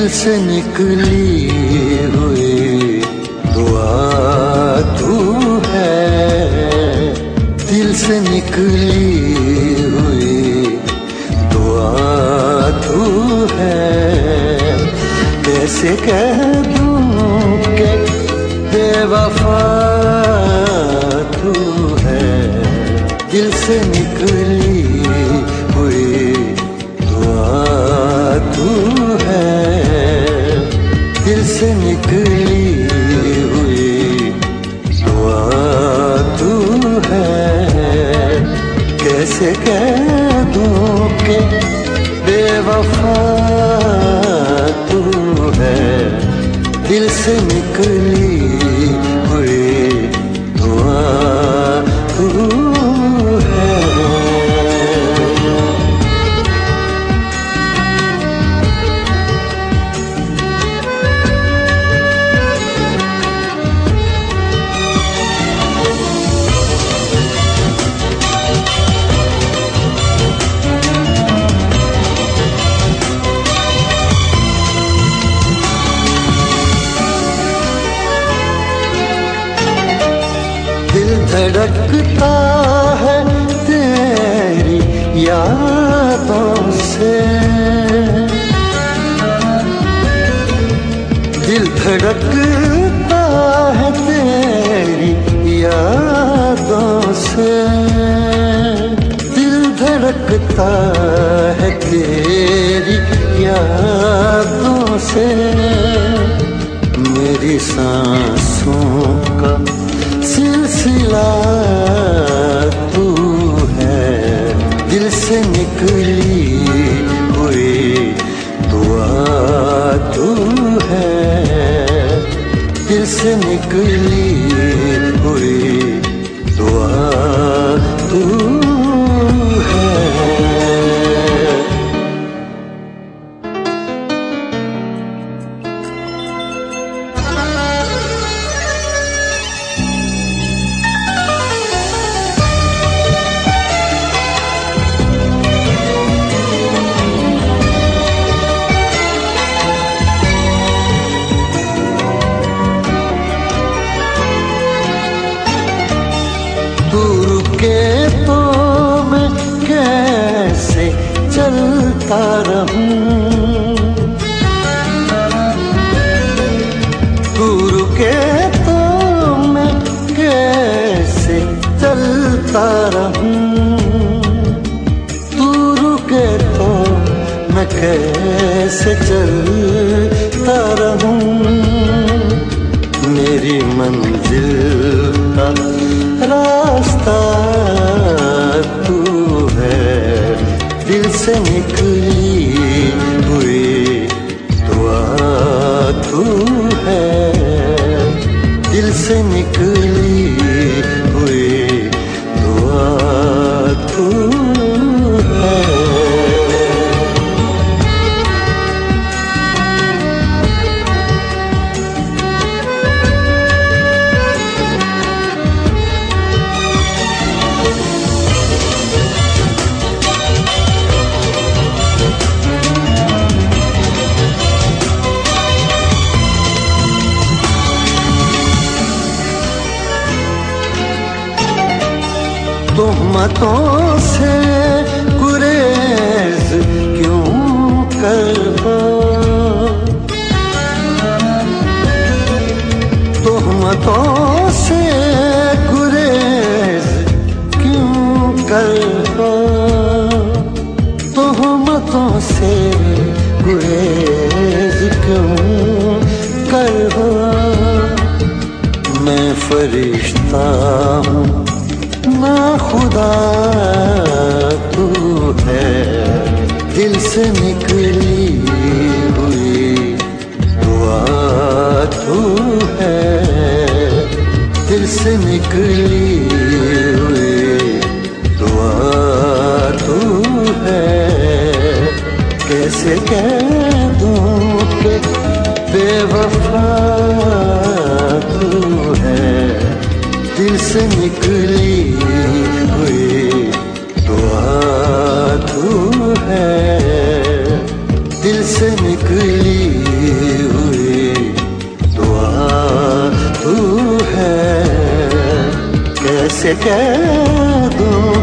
दिल से निकली हुई दुआ तू है, दिल से निकली हुई दुआ तू है। कैसे कह दूं कि बेवफा तू है, दिल से निकली हुई दुआ तू है, दिल से निकली हुई दुआ तू है। कैसे कह दूं कि बेवफा तू है, दिल से निकली हुई दुआ तू है। धड़कता है तेरी यादों से, दिल धड़कता है तेरी यादों से, दिल धड़कता है तेरी यादों से। मेरी सांसों का सिलसिला तू है, दिल से निकली हुई दुआ तू है, दिल से निकली हुई दुआ तू है। तो मैं कैसे चलता रहूं, तू रुके तो मैं कैसे चलता रहूं, तू रुके तो मैं कैसे चलता रहूं। मेरी मंजिल का रास्ता तू है, दिल से निकली हुई दुआ तू है, दिल से निकली हुई दुआ तू है। तोहमतों से गुरेज क्यों करबा, तोहमतों से गुरेज क्यों करबा, तोहमतों से गुरेज क्यों करबा। मैं फरिश्ता हूँ ना खुदा तू है, दिल से निकली हुई दुआ तू है, दिल से निकली हुई दुआ तू है। कैसे कह दूं कि बेवफा तू है, दिल से निकली हुई दुआ तू है, दिल से निकली से कह दूं